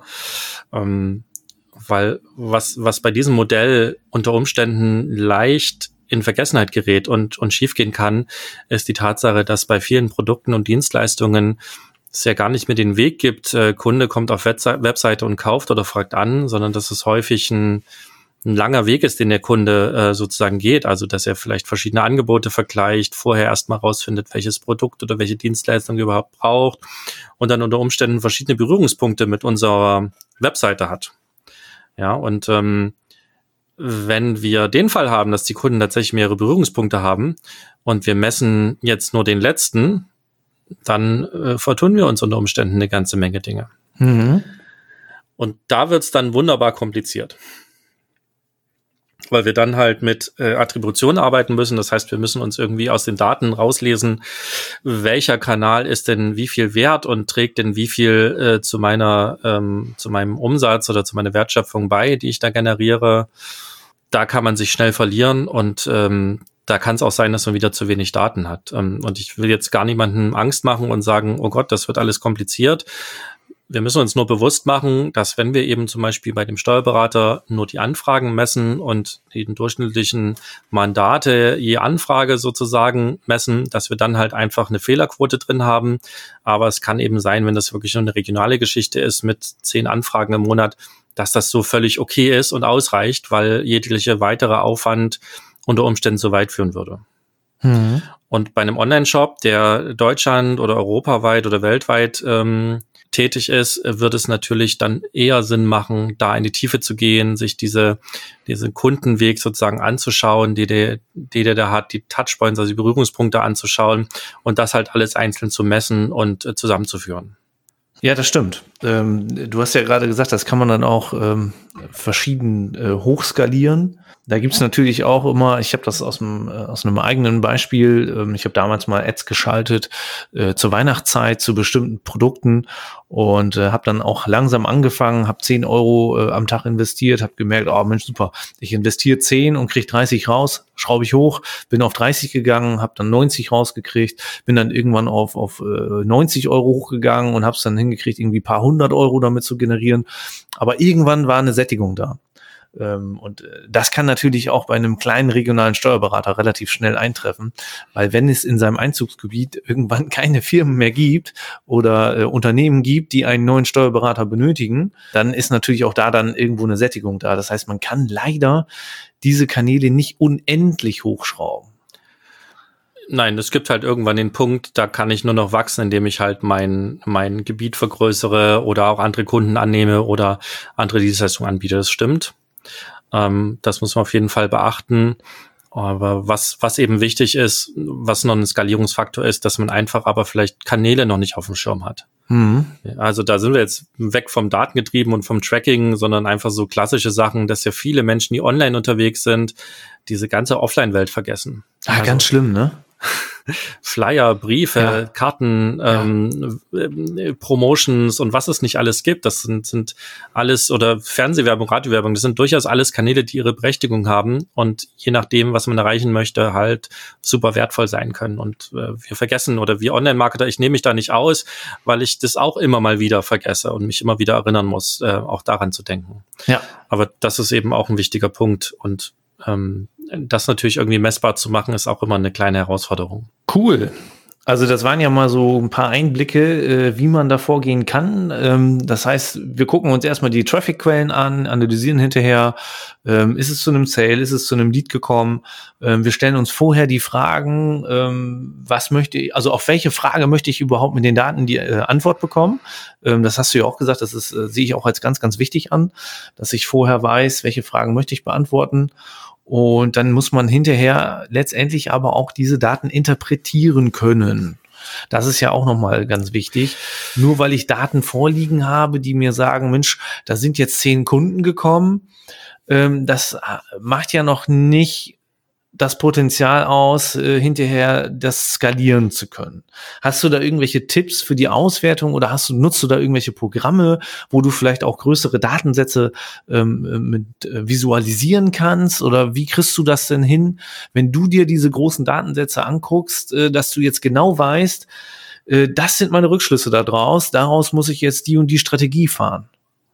weil was bei diesem Modell unter Umständen leicht in Vergessenheit gerät und schiefgehen kann, ist die Tatsache, dass bei vielen Produkten und Dienstleistungen es ja gar nicht mehr den Weg gibt, Kunde kommt auf Webseite und kauft oder fragt an, sondern dass es häufig ein langer Weg ist, den der Kunde sozusagen geht. Also dass er vielleicht verschiedene Angebote vergleicht, vorher erstmal rausfindet, welches Produkt oder welche Dienstleistung er überhaupt braucht und dann unter Umständen verschiedene Berührungspunkte mit unserer Webseite hat. Ja, und wenn wir den Fall haben, dass die Kunden tatsächlich mehrere Berührungspunkte haben und wir messen jetzt nur den letzten, dann vertun wir uns unter Umständen eine ganze Menge Dinge. Und da wird's dann wunderbar kompliziert. Weil wir dann halt mit Attribution arbeiten müssen. Das heißt, wir müssen uns irgendwie aus den Daten rauslesen, welcher Kanal ist denn wie viel wert und trägt denn wie viel zu meinem Umsatz oder zu meiner Wertschöpfung bei, die ich da generiere. Da kann man sich schnell verlieren und da kann es auch sein, dass man wieder zu wenig Daten hat. Und ich will jetzt gar niemandem Angst machen und sagen, oh Gott, das wird alles kompliziert. Wir müssen uns nur bewusst machen, dass wenn wir eben zum Beispiel bei dem Steuerberater nur die Anfragen messen und den durchschnittlichen Mandate je Anfrage sozusagen messen, dass wir dann halt einfach eine Fehlerquote drin haben. Aber es kann eben sein, wenn das wirklich nur eine regionale Geschichte ist mit 10 Anfragen im Monat, dass das so völlig okay ist und ausreicht, weil jeglicher weitere Aufwand unter Umständen so weit führen würde. Und bei einem Online-Shop, der Deutschland oder europaweit oder weltweit tätig ist, wird es natürlich dann eher Sinn machen, da in die Tiefe zu gehen, sich diesen Kundenweg sozusagen anzuschauen, die der da hat, die Touchpoints, also die Berührungspunkte anzuschauen und das halt alles einzeln zu messen und zusammenzuführen. Ja, das stimmt. Du hast ja gerade gesagt, das kann man dann auch verschieden hochskalieren. Da gibt's natürlich auch immer, ich habe das aus einem eigenen Beispiel, ich habe damals mal Ads geschaltet zur Weihnachtszeit zu bestimmten Produkten und habe dann auch langsam angefangen, habe 10 Euro am Tag investiert, habe gemerkt, oh Mensch, super, ich investiere 10 und kriege 30 raus, schraube ich hoch, bin auf 30 gegangen, habe dann 90 rausgekriegt, bin dann irgendwann auf 90 Euro hochgegangen und habe es dann hingekriegt, irgendwie ein paar 100 Euro damit zu generieren. Aber irgendwann war eine Sättigung da. Und das kann natürlich auch bei einem kleinen regionalen Steuerberater relativ schnell eintreffen, weil wenn es in seinem Einzugsgebiet irgendwann keine Firmen mehr gibt oder Unternehmen gibt, die einen neuen Steuerberater benötigen, dann ist natürlich auch da dann irgendwo eine Sättigung da. Das heißt, man kann leider diese Kanäle nicht unendlich hochschrauben. Nein, es gibt halt irgendwann den Punkt, da kann ich nur noch wachsen, indem ich halt mein Gebiet vergrößere oder auch andere Kunden annehme oder andere Dienstleistungen anbiete. Das stimmt. Das muss man auf jeden Fall beachten. Aber was eben wichtig ist, was noch ein Skalierungsfaktor ist, dass man einfach aber vielleicht Kanäle noch nicht auf dem Schirm hat. Also da sind wir jetzt weg vom Datengetrieben und vom Tracking, sondern einfach so klassische Sachen, dass ja viele Menschen, die online unterwegs sind, diese ganze Offline-Welt vergessen. Ah, also, ganz schlimm, ne? Flyer, Briefe, Karten, Promotions und was es nicht alles gibt. Das sind alles, oder Fernsehwerbung, Radiowerbung, das sind durchaus alles Kanäle, die ihre Berechtigung haben und je nachdem, was man erreichen möchte, halt super wertvoll sein können. Und wir vergessen, oder wir Online-Marketer, ich nehme mich da nicht aus, weil ich das auch immer mal wieder vergesse und mich immer wieder erinnern muss, auch daran zu denken. Ja. Aber das ist eben auch ein wichtiger Punkt und das natürlich irgendwie messbar zu machen, ist auch immer eine kleine Herausforderung. Cool. Also das waren ja mal so ein paar Einblicke, wie man da vorgehen kann. Das heißt, wir gucken uns erstmal die Traffic-Quellen an, analysieren hinterher, ist es zu einem Sale, ist es zu einem Lead gekommen? Wir stellen uns vorher die Fragen, auf welche Frage möchte ich überhaupt mit den Daten die Antwort bekommen? Das hast du ja auch gesagt, das ist, sehe ich auch als ganz, ganz wichtig an, dass ich vorher weiß, welche Fragen möchte ich beantworten. Und dann muss man hinterher letztendlich aber auch diese Daten interpretieren können. Das ist ja auch nochmal ganz wichtig. Nur weil ich Daten vorliegen habe, die mir sagen, Mensch, da sind jetzt 10 Kunden gekommen, das macht ja noch nicht das Potenzial aus, hinterher das skalieren zu können. Hast du da irgendwelche Tipps für die Auswertung oder nutzt du da irgendwelche Programme, wo du vielleicht auch größere Datensätze visualisieren kannst? Oder wie kriegst du das denn hin, wenn du dir diese großen Datensätze anguckst, dass du jetzt genau weißt, das sind meine Rückschlüsse daraus muss ich jetzt die und die Strategie fahren?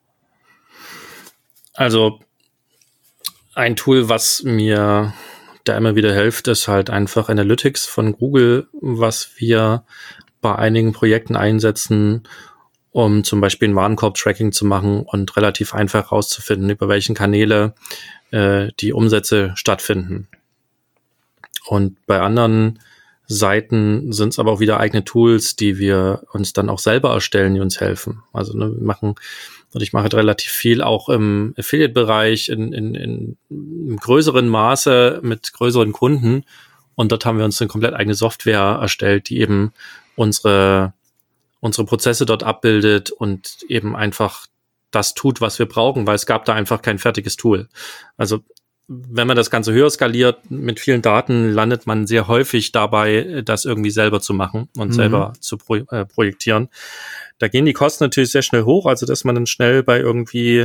Also ein Tool, was mir da immer wieder hilft, ist halt einfach Analytics von Google, was wir bei einigen Projekten einsetzen, um zum Beispiel ein Warenkorb-Tracking zu machen und relativ einfach herauszufinden, über welchen Kanäle die Umsätze stattfinden. Und bei anderen Seiten sind es aber auch wieder eigene Tools, die wir uns dann auch selber erstellen, die uns helfen. Also ich mache relativ viel auch im Affiliate-Bereich in größeren Maße mit größeren Kunden. Und dort haben wir uns eine komplett eigene Software erstellt, die eben unsere Prozesse dort abbildet und eben einfach das tut, was wir brauchen, weil es gab da einfach kein fertiges Tool. Also wenn man das Ganze höher skaliert mit vielen Daten, landet man sehr häufig dabei, das irgendwie selber zu machen und selber zu projektieren. Da gehen die Kosten natürlich sehr schnell hoch, also dass man dann schnell bei irgendwie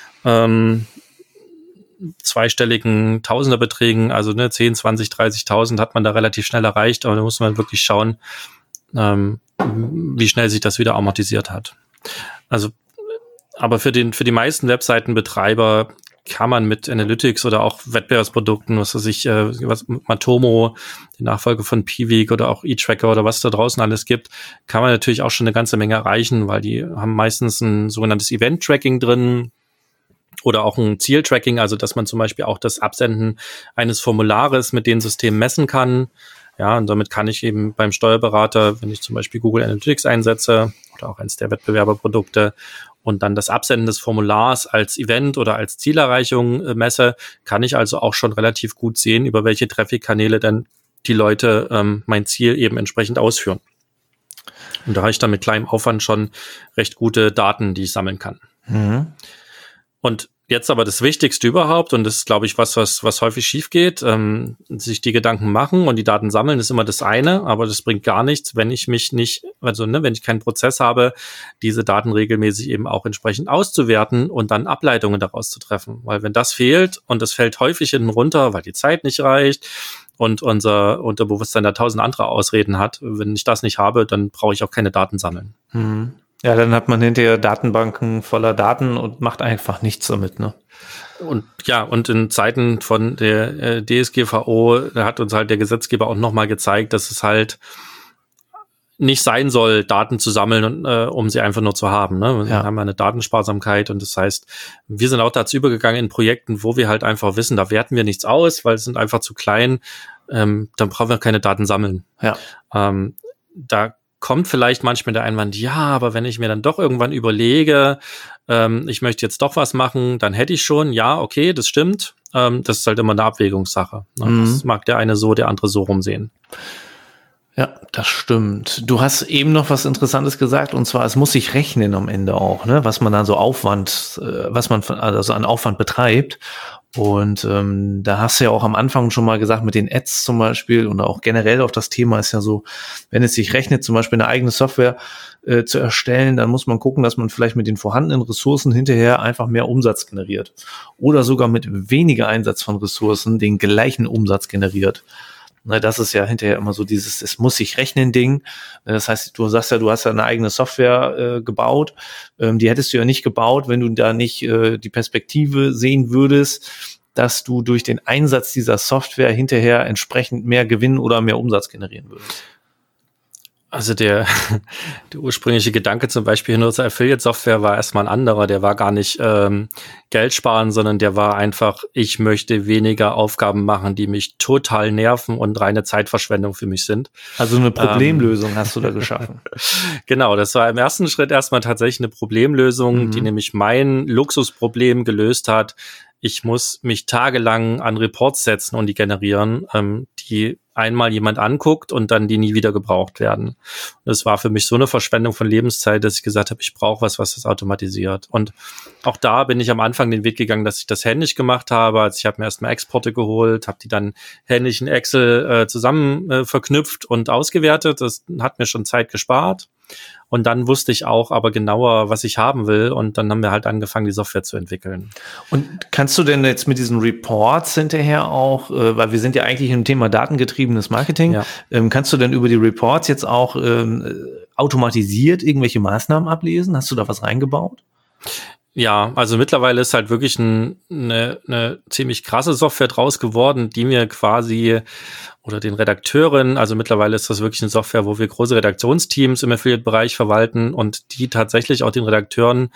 zweistelligen Tausenderbeträgen, also 10, 20, 30.000 hat man da relativ schnell erreicht, aber da muss man wirklich schauen, wie schnell sich das wieder amortisiert hat. Also, aber für die meisten Webseitenbetreiber kann man mit Analytics oder auch Wettbewerbsprodukten, Matomo, die Nachfolge von Piwik oder auch eTracker oder was da draußen alles gibt, kann man natürlich auch schon eine ganze Menge erreichen, weil die haben meistens ein sogenanntes Event-Tracking drin oder auch ein Ziel-Tracking, also dass man zum Beispiel auch das Absenden eines Formulares mit den Systemen messen kann. Ja, und damit kann ich eben beim Steuerberater, wenn ich zum Beispiel Google Analytics einsetze oder auch eines der Wettbewerberprodukte und dann das Absenden des Formulars als Event oder als Zielerreichung messe, kann ich also auch schon relativ gut sehen, über welche Traffic-Kanäle dann die Leute mein Ziel eben entsprechend ausführen. Und da habe ich dann mit kleinem Aufwand schon recht gute Daten, die ich sammeln kann. Mhm. Und jetzt aber das Wichtigste überhaupt, und das ist, glaube ich, was häufig schief geht, sich die Gedanken machen und die Daten sammeln, ist immer das eine, aber das bringt gar nichts, wenn ich mich nicht, wenn ich keinen Prozess habe, diese Daten regelmäßig eben auch entsprechend auszuwerten und dann Ableitungen daraus zu treffen. Weil wenn das fehlt, und das fällt häufig hinten runter, weil die Zeit nicht reicht und unser Unterbewusstsein da 1000 andere Ausreden hat, wenn ich das nicht habe, dann brauche ich auch keine Daten sammeln. Mhm. Ja, dann hat man hinterher Datenbanken voller Daten und macht einfach nichts damit, ne? Und ja, und in Zeiten von der DSGVO, da hat uns halt der Gesetzgeber auch nochmal gezeigt, dass es halt nicht sein soll, Daten zu sammeln, und, um sie einfach nur zu haben. Ne? Wir haben eine Datensparsamkeit, und das heißt, wir sind auch dazu übergegangen in Projekten, wo wir halt einfach wissen, da werten wir nichts aus, weil es sind einfach zu klein, dann brauchen wir keine Daten sammeln. Ja. Da kommt vielleicht manchmal der Einwand, ja, aber wenn ich mir dann doch irgendwann überlege, ich möchte jetzt doch was machen, dann hätte ich schon, ja, okay, das stimmt. Das ist halt immer eine Abwägungssache. Ne? Das mag der eine so, der andere so rumsehen. Ja, das stimmt. Du hast eben noch was Interessantes gesagt, und zwar, es muss sich rechnen am Ende auch, ne, was man dann so an Aufwand betreibt. Und da hast du ja auch am Anfang schon mal gesagt, mit den Ads zum Beispiel, und auch generell auf das Thema ist ja so, wenn es sich rechnet, zum Beispiel eine eigene Software zu erstellen, dann muss man gucken, dass man vielleicht mit den vorhandenen Ressourcen hinterher einfach mehr Umsatz generiert. Oder sogar mit weniger Einsatz von Ressourcen den gleichen Umsatz generiert. Na, das ist ja hinterher immer so dieses, es muss sich rechnen Ding. Das heißt, du sagst ja, du hast ja eine eigene Software gebaut. Die hättest du ja nicht gebaut, wenn du da nicht die Perspektive sehen würdest, dass du durch den Einsatz dieser Software hinterher entsprechend mehr Gewinn oder mehr Umsatz generieren würdest? Also der ursprüngliche Gedanke zum Beispiel hinter unserer Affiliate-Software war erstmal ein anderer. Der war gar nicht Geld sparen, sondern der war einfach, ich möchte weniger Aufgaben machen, die mich total nerven und reine Zeitverschwendung für mich sind. Also eine Problemlösung hast du da geschaffen. Genau, das war im ersten Schritt erstmal tatsächlich eine Problemlösung, die nämlich mein Luxusproblem gelöst hat. Ich muss mich tagelang an Reports setzen und die generieren, die einmal jemand anguckt und dann die nie wieder gebraucht werden. Das war für mich so eine Verschwendung von Lebenszeit, dass ich gesagt habe, ich brauche was das automatisiert. Und auch da bin ich am Anfang den Weg gegangen, dass ich das händisch gemacht habe. Also ich habe mir erstmal Exporte geholt, habe die dann händisch in Excel zusammen verknüpft und ausgewertet. Das hat mir schon Zeit gespart. Und dann wusste ich auch aber genauer, was ich haben will. Und dann haben wir halt angefangen, die Software zu entwickeln. Und kannst du denn jetzt mit diesen Reports hinterher auch, weil wir sind ja eigentlich im Thema datengetriebenes Marketing, kannst du denn über die Reports jetzt auch automatisiert irgendwelche Maßnahmen ablesen? Hast du da was reingebaut? Ja, also mittlerweile ist halt wirklich eine ziemlich krasse Software draus geworden, die mir quasi oder den Redakteuren, also mittlerweile ist das wirklich eine Software, wo wir große Redaktionsteams im Affiliate-Bereich verwalten und die tatsächlich auch den Redakteuren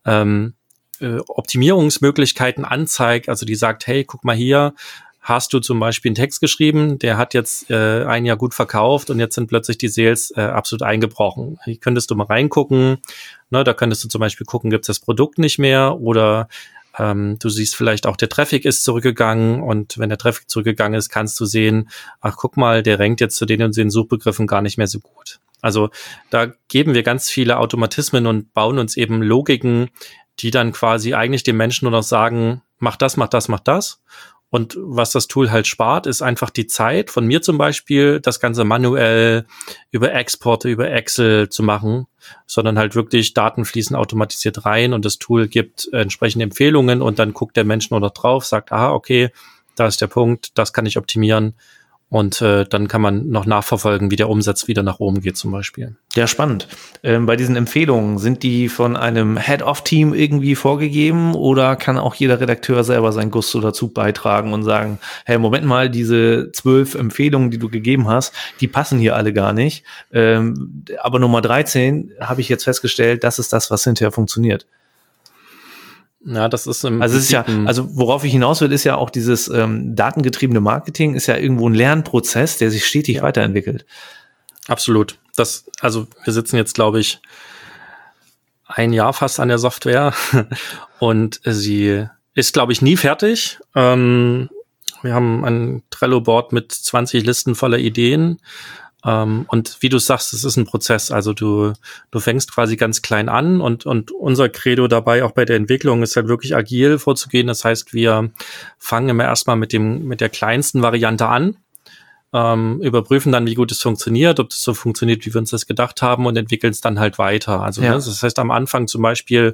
Optimierungsmöglichkeiten anzeigt. Also die sagt, hey, guck mal hier, hast du zum Beispiel einen Text geschrieben, der hat jetzt ein Jahr gut verkauft und jetzt sind plötzlich die Sales absolut eingebrochen. Hier könntest du mal reingucken. Ne, da könntest du zum Beispiel gucken, gibt es das Produkt nicht mehr oder du siehst vielleicht auch, der Traffic ist zurückgegangen und wenn der Traffic zurückgegangen ist, kannst du sehen, ach guck mal, der rankt jetzt zu den und den Suchbegriffen gar nicht mehr so gut. Also da geben wir ganz viele Automatismen und bauen uns eben Logiken, die dann quasi eigentlich den Menschen nur noch sagen, mach das, mach das, mach das. Und was das Tool halt spart, ist einfach die Zeit von mir zum Beispiel, das Ganze manuell über Exporte, über Excel zu machen, sondern halt wirklich Daten fließen automatisiert rein und das Tool gibt entsprechende Empfehlungen und dann guckt der Mensch nur noch drauf, sagt, aha, okay, da ist der Punkt, das kann ich optimieren. Und dann kann man noch nachverfolgen, wie der Umsatz wieder nach oben geht zum Beispiel. Ja, spannend. Bei diesen Empfehlungen, sind die von einem Head-of-Team irgendwie vorgegeben oder kann auch jeder Redakteur selber sein Gusto dazu beitragen und sagen, hey, Moment mal, diese 12 Empfehlungen, die du gegeben hast, die passen hier alle gar nicht. Aber Nummer 13 habe ich jetzt festgestellt, das ist das, was hinterher funktioniert. Ja, das ist im also es ist ja, also worauf ich hinaus will, ist ja auch dieses datengetriebene Marketing ist ja irgendwo ein Lernprozess, der sich stetig weiterentwickelt. Absolut. Also wir sitzen jetzt, glaube ich, ein Jahr fast an der Software und sie ist, glaube ich, nie fertig. Wir haben ein Trello-Board mit 20 Listen voller Ideen. Und wie du sagst, es ist ein Prozess. Also du fängst quasi ganz klein an und unser Credo dabei auch bei der Entwicklung ist halt wirklich agil vorzugehen. Das heißt, wir fangen immer erstmal mit der kleinsten Variante an, überprüfen dann, wie gut es funktioniert, ob das so funktioniert, wie wir uns das gedacht haben und entwickeln es dann halt weiter. Also das heißt, am Anfang zum Beispiel,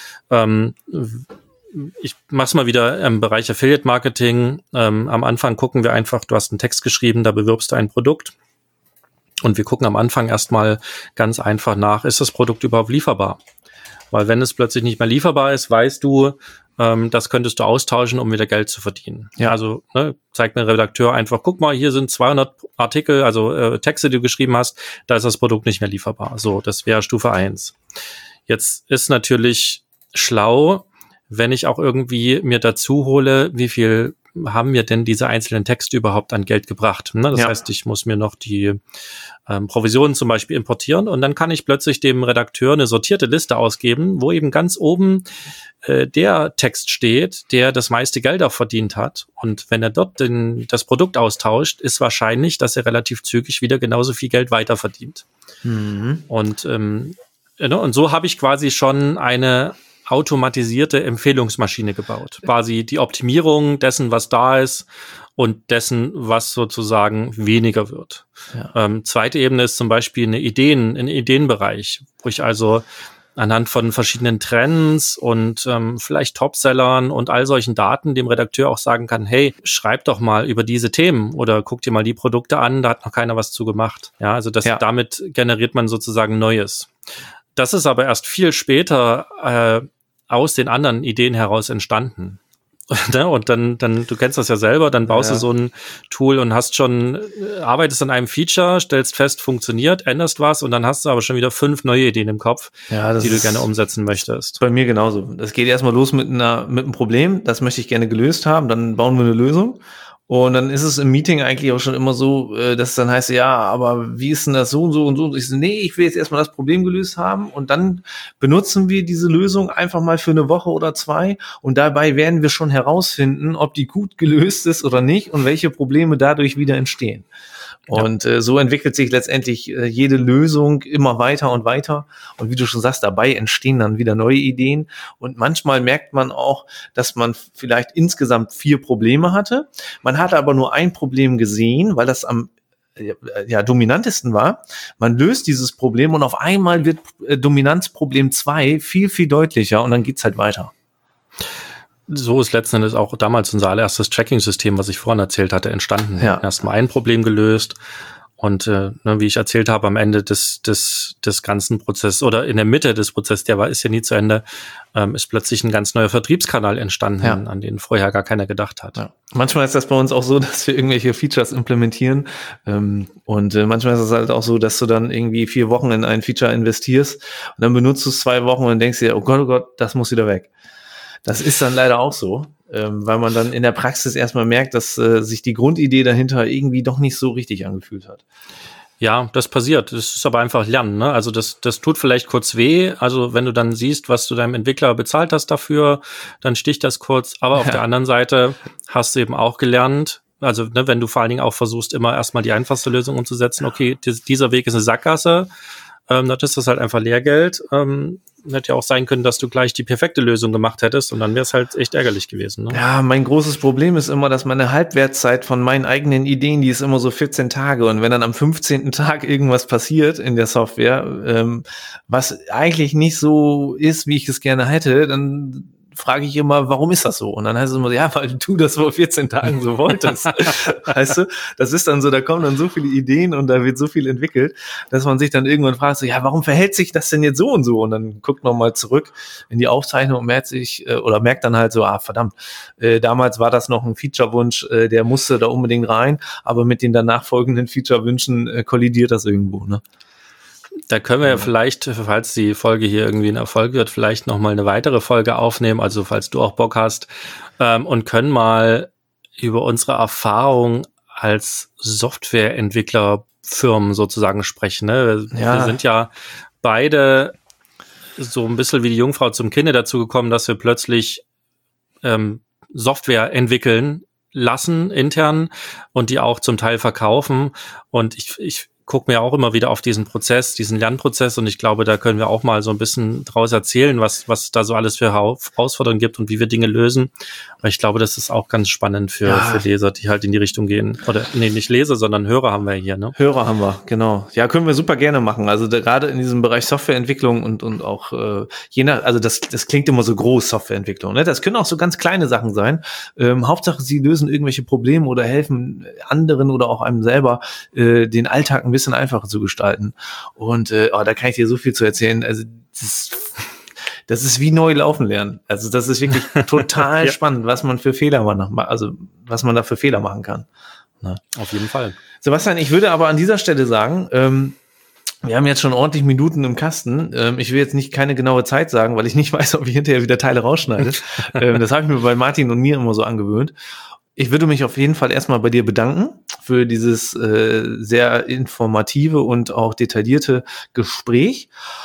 ich mach's mal wieder im Bereich Affiliate Marketing. Am Anfang gucken wir einfach, du hast einen Text geschrieben, da bewirbst du ein Produkt. Und wir gucken am Anfang erstmal ganz einfach nach, ist das Produkt überhaupt lieferbar? Weil wenn es plötzlich nicht mehr lieferbar ist, weißt du, das könntest du austauschen, um wieder Geld zu verdienen. Ja. Also zeigt mir der Redakteur einfach, guck mal, hier sind 200 Artikel, also Texte, die du geschrieben hast, da ist das Produkt nicht mehr lieferbar. So, das wäre Stufe 1. Jetzt ist natürlich schlau, wenn ich auch irgendwie mir dazu hole, wie viel haben mir denn diese einzelnen Texte überhaupt an Geld gebracht? Ne? Das heißt, ich muss mir noch die Provisionen zum Beispiel importieren und dann kann ich plötzlich dem Redakteur eine sortierte Liste ausgeben, wo eben ganz oben der Text steht, der das meiste Geld auch verdient hat. Und wenn er dort das Produkt austauscht, ist wahrscheinlich, dass er relativ zügig wieder genauso viel Geld weiter verdient. Mhm. Und so habe ich quasi schon eine automatisierte Empfehlungsmaschine gebaut. Quasi die Optimierung dessen, was da ist und dessen, was sozusagen weniger wird. Ja. Zweite Ebene ist zum Beispiel ein Ideenbereich, wo ich also anhand von verschiedenen Trends und vielleicht Topsellern und all solchen Daten dem Redakteur auch sagen kann, hey, schreib doch mal über diese Themen oder guck dir mal die Produkte an, da hat noch keiner was zu gemacht. Ja, also damit generiert man sozusagen Neues. Das ist aber erst viel später aus den anderen Ideen heraus entstanden. ne? Und dann, du kennst das ja selber, dann baust du so ein Tool und arbeitest an einem Feature, stellst fest, funktioniert, änderst was und dann hast du aber schon wieder 5 neue Ideen im Kopf, die du gerne umsetzen möchtest. Bei mir genauso. Das geht erstmal los mit einem Problem, das möchte ich gerne gelöst haben, dann bauen wir eine Lösung. Und dann ist es im Meeting eigentlich auch schon immer so, dass es dann heißt, ja, aber wie ist denn das so und so und so? Und ich so, nee, ich will jetzt erstmal das Problem gelöst haben und dann benutzen wir diese Lösung einfach mal für eine Woche oder 2 und dabei werden wir schon herausfinden, ob die gut gelöst ist oder nicht und welche Probleme dadurch wieder entstehen. Und so entwickelt sich letztendlich jede Lösung immer weiter und weiter. Und wie du schon sagst, dabei entstehen dann wieder neue Ideen. Und manchmal merkt man auch, dass man vielleicht insgesamt 4 Probleme hatte. Man hatte aber nur ein Problem gesehen, weil das am dominantesten war. Man löst dieses Problem und auf einmal wird Dominanzproblem 2 viel, viel deutlicher und dann geht's halt weiter. So ist letzten Endes auch damals unser allererstes Tracking-System, was ich vorhin erzählt hatte, entstanden. Ja. Erstmal ein Problem gelöst und wie ich erzählt habe, am Ende des ganzen Prozesses oder in der Mitte des Prozesses, ist ja nie zu Ende, ist plötzlich ein ganz neuer Vertriebskanal entstanden, an den vorher gar keiner gedacht hat. Ja. Manchmal ist das bei uns auch so, dass wir irgendwelche Features implementieren und manchmal ist es halt auch so, dass du dann irgendwie 4 Wochen in ein Feature investierst und dann benutzt du es 2 Wochen und denkst dir, oh Gott, das muss wieder weg. Das ist dann leider auch so, weil man dann in der Praxis erstmal merkt, dass sich die Grundidee dahinter irgendwie doch nicht so richtig angefühlt hat. Ja, das passiert. Das ist aber einfach Lernen, ne? Also das tut vielleicht kurz weh. Also wenn du dann siehst, was du deinem Entwickler bezahlt hast dafür, dann sticht das kurz. Aber auf der anderen Seite hast du eben auch gelernt, also ne, wenn du vor allen Dingen auch versuchst, immer erstmal die einfachste Lösung umzusetzen, okay, dieser Weg ist eine Sackgasse, dann ist das halt einfach Lehrgeld. Hätte ja auch sein können, dass du gleich die perfekte Lösung gemacht hättest und dann wäre es halt echt ärgerlich gewesen. Ne? Ja, mein großes Problem ist immer, dass meine Halbwertszeit von meinen eigenen Ideen, die ist immer so 14 Tage und wenn dann am 15. Tag irgendwas passiert in der Software, was eigentlich nicht so ist, wie ich es gerne hätte, dann frage ich immer, warum ist das so? Und dann heißt es immer, ja, weil du das vor 14 Tagen so wolltest. Weißt du, das ist dann so, da kommen dann so viele Ideen und da wird so viel entwickelt, dass man sich dann irgendwann fragt, so, ja, warum verhält sich das denn jetzt so und so? Und dann guckt man mal zurück in die Aufzeichnung und merkt dann halt so, verdammt, damals war das noch ein Feature-Wunsch, der musste da unbedingt rein, aber mit den danach folgenden Feature-Wünschen kollidiert das irgendwo, ne? Da können wir ja vielleicht, falls die Folge hier irgendwie ein Erfolg wird, vielleicht nochmal eine weitere Folge aufnehmen, also falls du auch Bock hast, und können mal über unsere Erfahrung als Softwareentwicklerfirmen sozusagen sprechen. Ne? Wir sind ja beide so ein bisschen wie die Jungfrau zum Kinde dazu gekommen, dass wir plötzlich Software entwickeln lassen intern und die auch zum Teil verkaufen. Und ich gucke mir auch immer wieder auf diesen Prozess, diesen Lernprozess und ich glaube, da können wir auch mal so ein bisschen draus erzählen, was da so alles für Herausforderungen gibt und wie wir Dinge lösen. Weil ich glaube, das ist auch ganz spannend für Leser, die halt in die Richtung gehen. Oder nee, nicht Leser, sondern Hörer haben wir hier, ne? Hörer haben wir, genau. Ja, können wir super gerne machen. Also gerade in diesem Bereich Softwareentwicklung und auch also das klingt immer so groß, Softwareentwicklung. Ne? Das können auch so ganz kleine Sachen sein. Hauptsache, sie lösen irgendwelche Probleme oder helfen anderen oder auch einem selber, den Alltag ein bisschen einfacher zu gestalten. Und da kann ich dir so viel zu erzählen. Also das ist wie neu laufen lernen. Also das ist wirklich total spannend, was man da für Fehler machen kann. Na. Auf jeden Fall. Sebastian, ich würde aber an dieser Stelle sagen, wir haben jetzt schon ordentlich Minuten im Kasten. Ich will jetzt keine genaue Zeit sagen, weil ich nicht weiß, ob ich hinterher wieder Teile rausschneide. Das habe ich mir bei Martin und mir immer so angewöhnt. Ich würde mich auf jeden Fall erstmal bei dir bedanken für dieses sehr informative und auch detaillierte Gespräch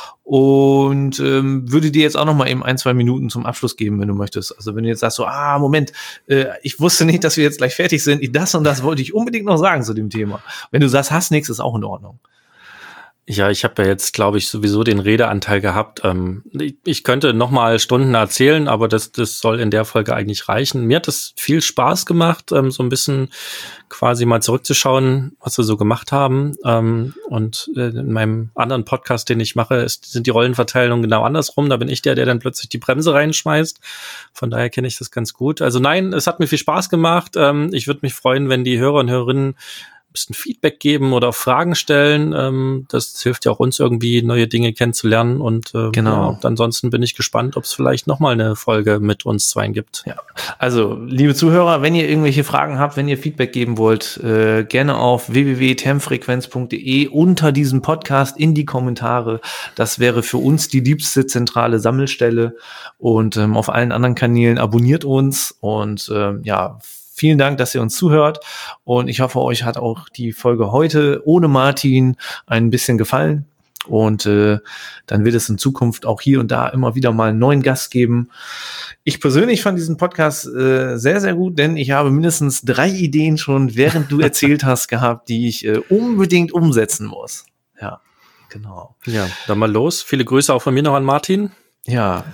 und würde dir jetzt auch noch mal eben 1-2 Minuten zum Abschluss geben, wenn du möchtest. Also wenn du jetzt sagst so, Moment, ich wusste nicht, dass wir jetzt gleich fertig sind. Das und das wollte ich unbedingt noch sagen zu dem Thema. Wenn du sagst, hast nichts, ist auch in Ordnung. Ja, ich habe ja jetzt, glaube ich, sowieso den Redeanteil gehabt. Ich könnte noch mal Stunden erzählen, aber das soll in der Folge eigentlich reichen. Mir hat es viel Spaß gemacht, so ein bisschen quasi mal zurückzuschauen, was wir so gemacht haben. Und in meinem anderen Podcast, den ich mache, sind die Rollenverteilungen genau andersrum. Da bin ich der dann plötzlich die Bremse reinschmeißt. Von daher kenne ich das ganz gut. Also nein, es hat mir viel Spaß gemacht. Ich würde mich freuen, wenn die Hörer und Hörerinnen bisschen Feedback geben oder Fragen stellen. Das hilft ja auch uns irgendwie, neue Dinge kennenzulernen. Und Genau. und ansonsten bin ich gespannt, ob es vielleicht nochmal eine Folge mit uns zweien gibt. Ja. Also, liebe Zuhörer, wenn ihr irgendwelche Fragen habt, wenn ihr Feedback geben wollt, gerne auf www.termfrequenz.de unter diesem Podcast in die Kommentare. Das wäre für uns die liebste zentrale Sammelstelle. Und auf allen anderen Kanälen abonniert uns. Und vielen Dank, dass ihr uns zuhört. Und ich hoffe, euch hat auch die Folge heute ohne Martin ein bisschen gefallen. Und dann wird es in Zukunft auch hier und da immer wieder mal einen neuen Gast geben. Ich persönlich fand diesen Podcast sehr, sehr gut, denn ich habe mindestens 3 Ideen schon, während du erzählt hast, gehabt, die ich unbedingt umsetzen muss. Ja, genau. Ja, dann mal los. Viele Grüße auch von mir noch an Martin. Ja,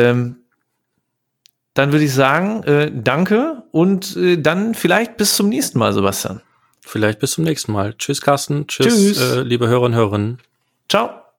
dann würde ich sagen, danke und dann vielleicht bis zum nächsten Mal, Sebastian. Vielleicht bis zum nächsten Mal. Tschüss, Carsten. Tschüss. Liebe Hörerinnen und Hörer. Ciao.